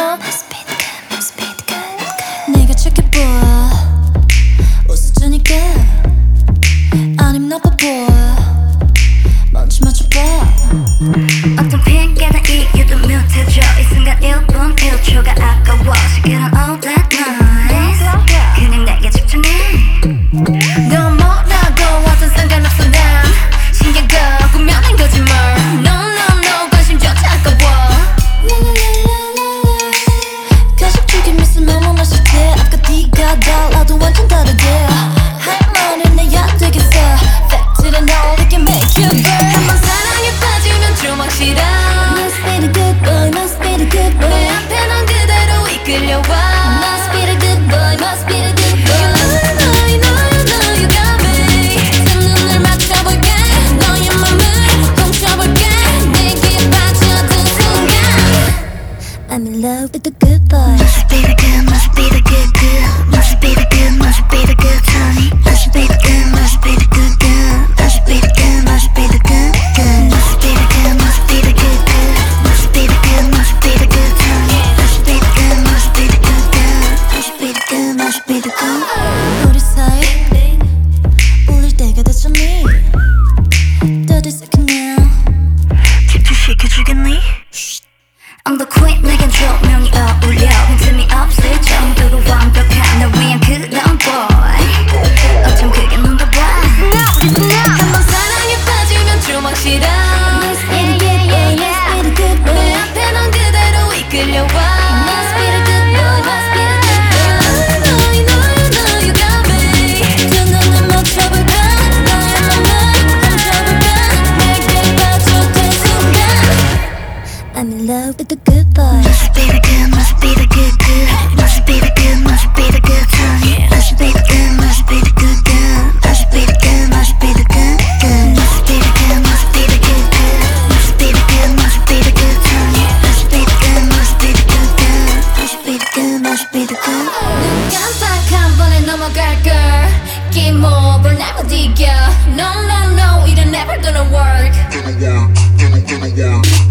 up. 네가 착해 보여 웃어주니까 아님 나빠 보여 먼저 맞춰봐. 어떤 핑계나 이유도 묘해져 이 순간 1분 1초가 아까워 시간은 all that night 그냥 내게 집중해. 넌 뭐라고 와도 상관없어 난 신경 끄고 면한 거짓말. No no no 관심조차 아까워. 가식 죽인 미스 너무나 싫대. 아까 네가 달라도 완전 다르대. 할 말은 내야 되겠어. 팩트를 너에게 make you burn. 한번 사랑에 빠지면 조막 싫어. Must be the good boy, must be the good boy. 내 앞에 난 그대로 이끌려와. Must be the good boy, must be the good boy. You know you got me. 두 눈을 맞춰볼게. 너의 맘을 훔쳐볼게. 내게 빠져든 순간 I'm in love with the good boy. Must be the good, must be the good good. Must be the good, must be the good honey. Must be the good, must be the good good. Must be the good, must be the good good. Must be the good, must be the good good. Must be the good, must be the good honey. Must be the good, must be the good good. Must be the good, must be the good. 우리 사이 울릴 때가 됐잖니. 30 seconds now. 집중시켜주겠니? I'm the queen 내겐 조명이 어울려 빈틈이 없을 정도로 완벽한 널 위한 그런 boy 어쩜 그게 눈도 봐. 한번 사랑에 빠지면 조막 싫어. Must be the good boy, must be the good boy. 내 앞에 넌 그대로 이끌려와. Must be the good boy, must be the good boy. You know you got me. 두 눈을 맞춰볼까. 너의 맘을 훔쳐볼까. 내게 빠져든 순간 I'm in love with the good boy. Must be the good, must be the good good. Must be the good, must be the good honey. Must be the good, must be the good good. Must be the good, must be the good good. Must be the good, must be the good good. Must be the good, must be the good honey. Must be the good, must be the good good. Must be the good, must be the good. 눈 깜빡 한 번에 넘어갈걸. 기목을 내고 디겨. No no no, 이건 never gonna work. Gonna work.